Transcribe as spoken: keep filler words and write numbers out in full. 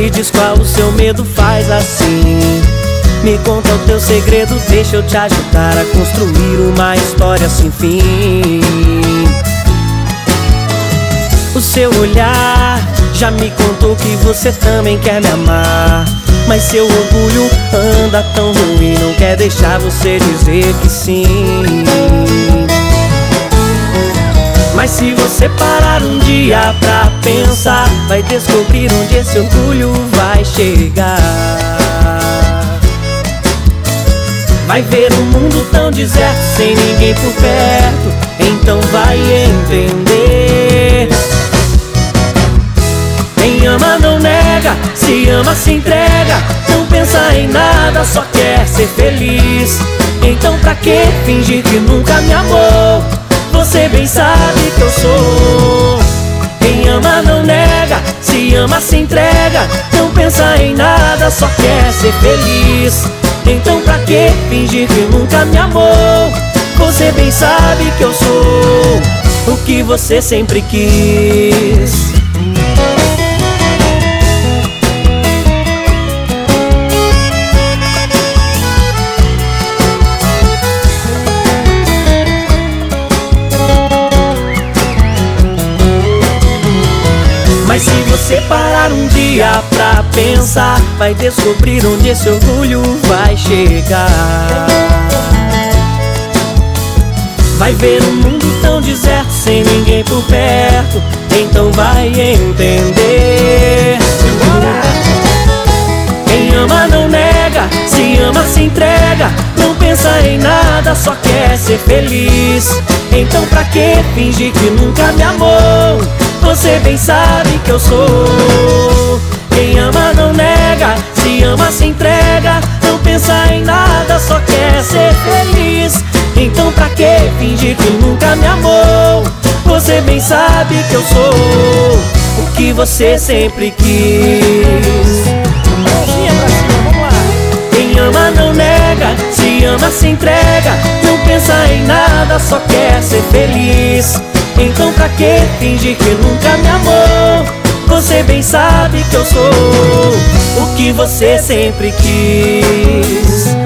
Me diz qual o seu medo, faz assim. Me conta o teu segredo, deixa eu te ajudar a construir uma história sem fim. O seu olhar já me contou que você também quer me amar, mas seu orgulho anda tão ruim, não quer deixar você dizer que sim. Mas se você parar um dia pra pensar, vai descobrir onde esse orgulho vai chegar. Vai ver um mundo tão deserto, sem ninguém por perto, então vai entender. Quem ama não nega, se ama se entrega, não pensa em nada, só quer ser feliz. Então pra que fingir que nunca me amou? Você bem sabe que eu sou. Quem ama não nega, se ama se entrega, não pensa em nada, só quer ser feliz. Então pra que fingir que nunca me amou? Você bem sabe que eu sou o que você sempre quis. Mas se você parar um dia pra pensar, vai descobrir onde esse orgulho vai chegar. Vai ver um mundo tão deserto, sem ninguém por perto, então vai entender. Quem ama não nega, se ama se entrega, não pensa em nada, só quer ser feliz. Então pra que fingir que nunca me amou? Você bem sabe que eu sou. Quem ama não nega, se ama se entrega, não pensa em nada, só quer ser feliz. Então pra que fingir que nunca me amou? Você bem sabe que eu sou o que você sempre quis. Mãozinha pra cima, vamos lá. Quem ama não nega, se ama se entrega, não pensa em nada, só quer ser feliz. Então pra que fingir que nunca me amou? Você bem sabe que eu sou o que você sempre quis.